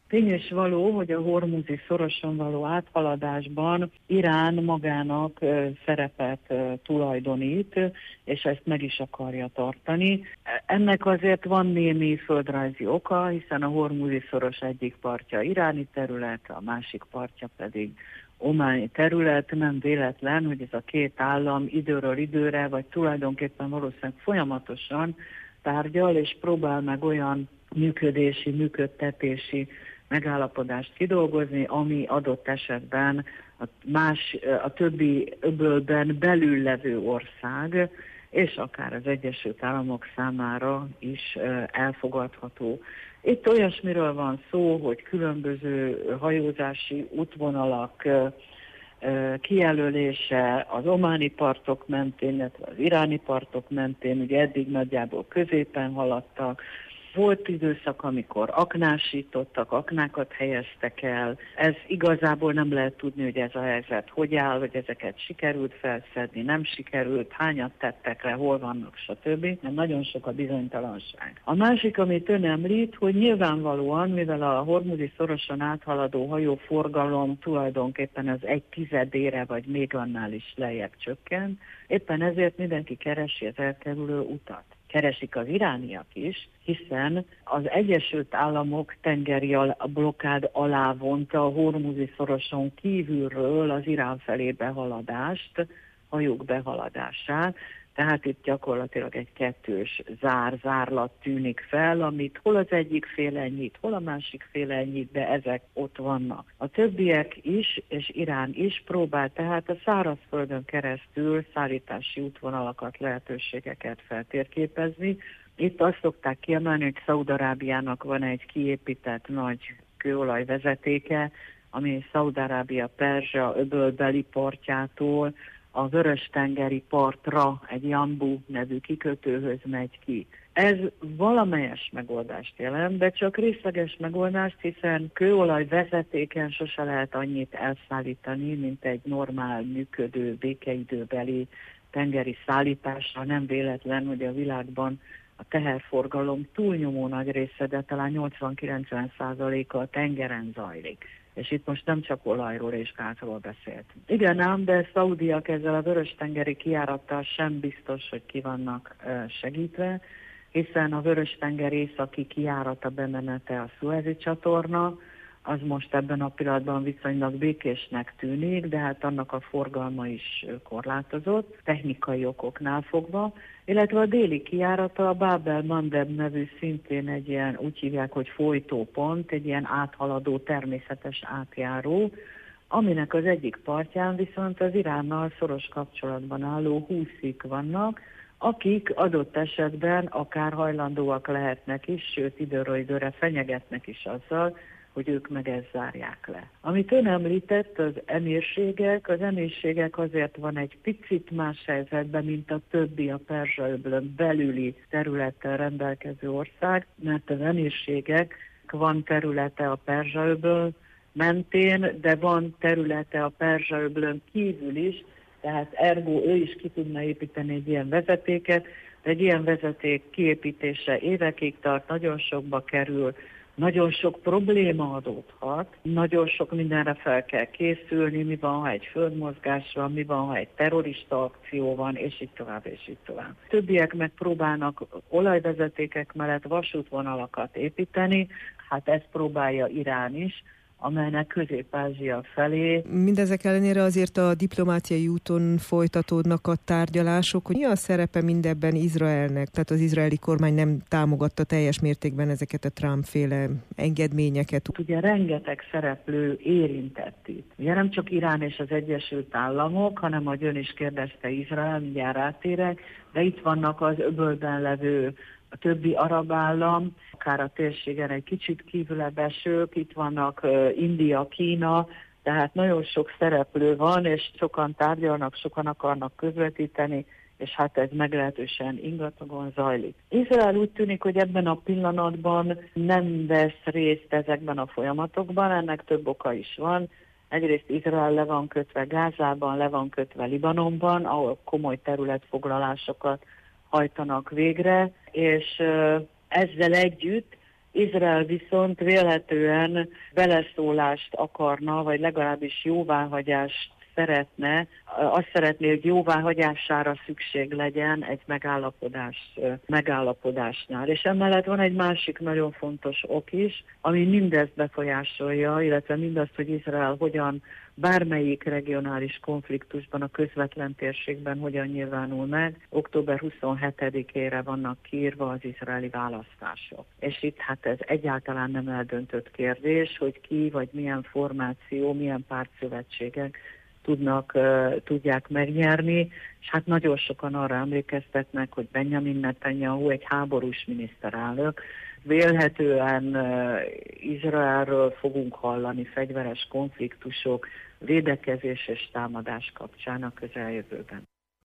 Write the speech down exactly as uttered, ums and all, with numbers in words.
Tény és való, hogy a hormuzi szoroson való áthaladásban Irán magának szerepet tulajdonít, és ezt meg is akarja tartani. Ennek azért van némi földrajzi oka, hiszen a hormuzi szoros egyik partja iráni terület, a másik partja pedig ománi terület. Nem véletlen, hogy ez a két állam időről időre, vagy tulajdonképpen valószínűleg folyamatosan tárgyal, és próbál meg olyan működési, működtetési megállapodást kidolgozni, ami adott esetben a, más, a többi öbölben belül levő ország, és akár az Egyesült Államok számára is elfogadható. Itt olyasmiről van szó, hogy különböző hajózási útvonalak kijelölése az ománi partok mentén, illetve az iráni partok mentén, ugye eddig nagyjából középen haladtak. Volt időszak, amikor aknásítottak, aknákat helyeztek el. Ez igazából nem lehet tudni, hogy ez a helyzet hogy áll, hogy ezeket sikerült felszedni, nem sikerült, hányat tettek le, hol vannak, stb. Mert nagyon sok a bizonytalanság. A másik, amit ön említ, hogy nyilvánvalóan, mivel a hormuzi szoroson áthaladó hajóforgalom tulajdonképpen az egy tizedére, vagy még annál is lejjebb csökken, éppen ezért mindenki keresi az elkerülő utat. Keresik az irániak is, hiszen az Egyesült Államok tengeri blokkád alá vonta a hormuzi szoroson kívülről az Irán felé behaladást, hajók behaladását. Tehát itt gyakorlatilag egy kettős zár-zárlat tűnik fel, amit hol az egyik fél ennyit, hol a másik fél ennyit, de ezek ott vannak. A többiek is, és Irán is próbál tehát a szárazföldön keresztül szállítási útvonalakat, lehetőségeket feltérképezni. Itt azt szokták kiemelni, hogy Szaúd-Arábiának van egy kiépített nagy kőolajvezetéke, ami Szaúd-Arábia Perzsa öbölbeli partjától a Vörös-tengeri partra egy Jambu nevű kikötőhöz megy ki. Ez valamelyes megoldást jelent, de csak részleges megoldást, hiszen kőolaj vezetéken sose lehet annyit elszállítani, mint egy normál működő békeidőbeli tengeri szállításra. Nem véletlen, hogy a világban a teherforgalom túlnyomó nagy része, de talán nyolcvan-kilencven százaléka a tengeren zajlik. És itt most nem csak olajról és gázról beszélt. Igen ám, de szaudiak ezzel a Vörös-tengeri kijárattal sem biztos, hogy ki vannak segítve, hiszen a Vörös-tenger északi kijárata bemenete a Szuezi csatorna, az most ebben a pillanatban viszonylag békésnek tűnik, de hát annak a forgalma is korlátozott, technikai okoknál fogva, illetve a déli kijárata a Bab el-Mandeb nevű szintén egy ilyen, úgy hívják, hogy folytópont, egy ilyen áthaladó természetes átjáró, aminek az egyik partján viszont az Iránnal szoros kapcsolatban álló húszik vannak, akik adott esetben akár hajlandóak lehetnek is, sőt időről időre fenyegetnek is azzal, hogy ők meg ezt zárják le. Amit ön említett, az emírségek, az emírségek azért van egy picit más helyzetben, mint a többi a Perzsa-öbölön belüli területtel rendelkező ország, mert az emírségek van területe a Perzsa-öböl mentén, de van területe a Perzsa-öbölön kívül is, tehát ergo ő is ki tudna építeni egy ilyen vezetéket, de egy ilyen vezeték kiépítése évekig tart, nagyon sokba kerül, nagyon sok probléma adódhat, nagyon sok mindenre fel kell készülni, mi van, ha egy földmozgás van, mi van, ha egy terrorista akció van, és így tovább, és így tovább. Többiek megpróbálnak olajvezetékek mellett vasútvonalakat építeni, hát ezt próbálja Irán is, amelynek Közép-Ázsia felé. Mindezek ellenére azért a diplomáciai úton folytatódnak a tárgyalások, hogy mi a szerepe mindebben Izraelnek? Tehát az izraeli kormány nem támogatta teljes mértékben ezeket a Trump-féle engedményeket. Ugye rengeteg szereplő érintett itt. Ugye nem csak Irán és az Egyesült Államok, hanem ahogy ön is kérdezte, Izrael, mindjárt rátérek, de itt vannak az öbölben levő a többi arab állam, akár a térségen egy kicsit kívülebb esők, itt vannak uh, India, Kína, tehát nagyon sok szereplő van, és sokan tárgyalnak, sokan akarnak közvetíteni, és hát ez meglehetősen ingatagon zajlik. Izrael úgy tűnik, hogy ebben a pillanatban nem vesz részt ezekben a folyamatokban, ennek több oka is van. Egyrészt Izrael le van kötve Gázában, le van kötve Libanonban, ahol komoly területfoglalásokat hajtanak végre, és ezzel együtt Izrael viszont vélhetően beleszólást akarna, vagy legalábbis jóváhagyást szeretne, azt szeretné, hogy jóváhagyására szükség legyen egy megállapodás, megállapodásnál. És emellett van egy másik nagyon fontos ok is, ami mindezt befolyásolja, illetve mindazt, hogy Izrael hogyan bármelyik regionális konfliktusban, a közvetlen térségben hogyan nyilvánul meg. október huszonhetedikére vannak kiírva az izraeli választások. És itt hát ez egyáltalán nem eldöntött kérdés, hogy ki vagy milyen formáció, milyen pártszövetségek tudnak, uh, tudják megnyerni, és hát nagyon sokan arra emlékeztetnek, hogy Benjamin Netanyahu egy háborús miniszterelnök. Vélhetően uh, Izraelről fogunk hallani fegyveres konfliktusok, védekezés és támadás kapcsán a közeljövőben.